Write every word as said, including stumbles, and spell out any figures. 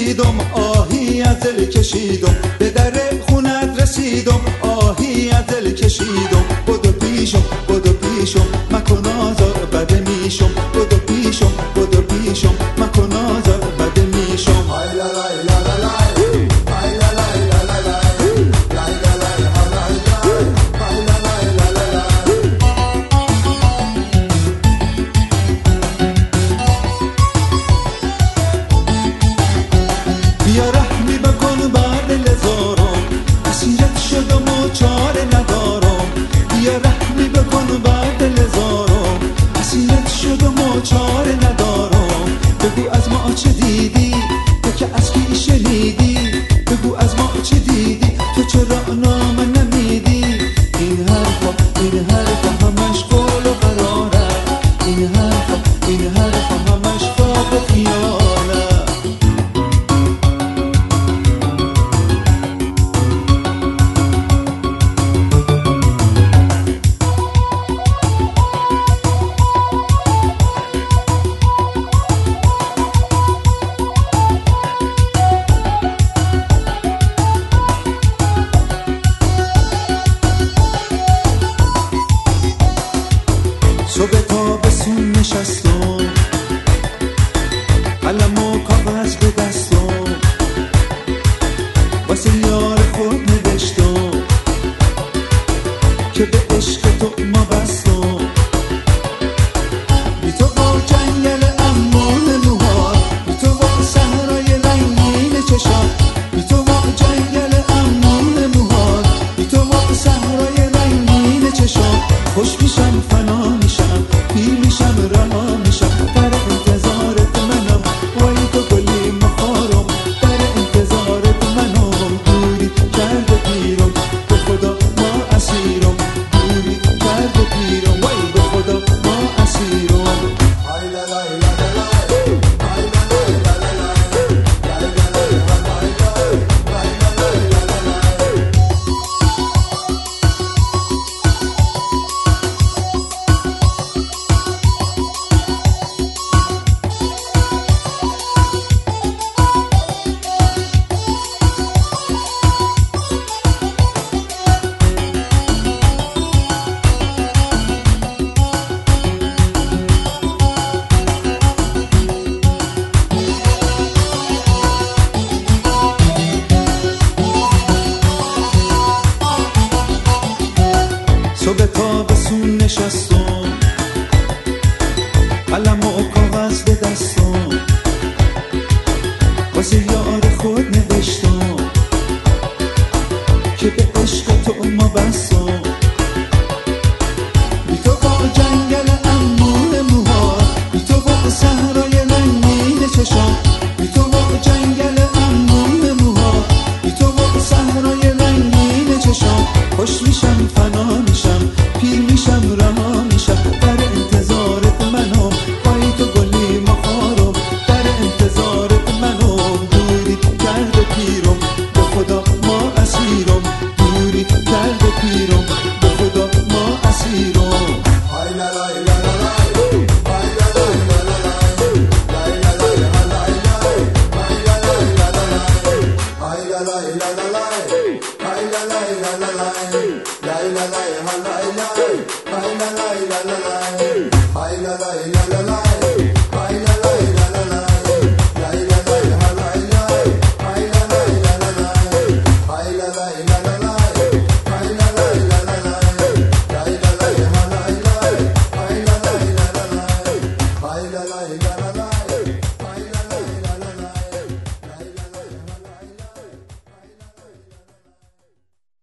رسیدم، آهی از دل کشیدم، به در خونت رسیدم، آهی از دل کشیدم. بدو پیشم بدو پیشم مکن آزار بده میشم، بدو پیشم بدو پیشم مکن آزار بده میشم. بیا رحمی بکن بر دل زارم، اسیرت شدم و چاره ندارم. بیا رحمی بکن بر دل زارم، اسیرت شدم و چاره ندارم. بگو از ما چه دیدی تو که از کی شنیدی، بگو از ما چه دیدی تو چرا نام نمیدی. این حرفا این حرفا همش قول و قراره، این حرفا این حرفا همش خواب و خیاله. صبح تا به سون نشستم، علم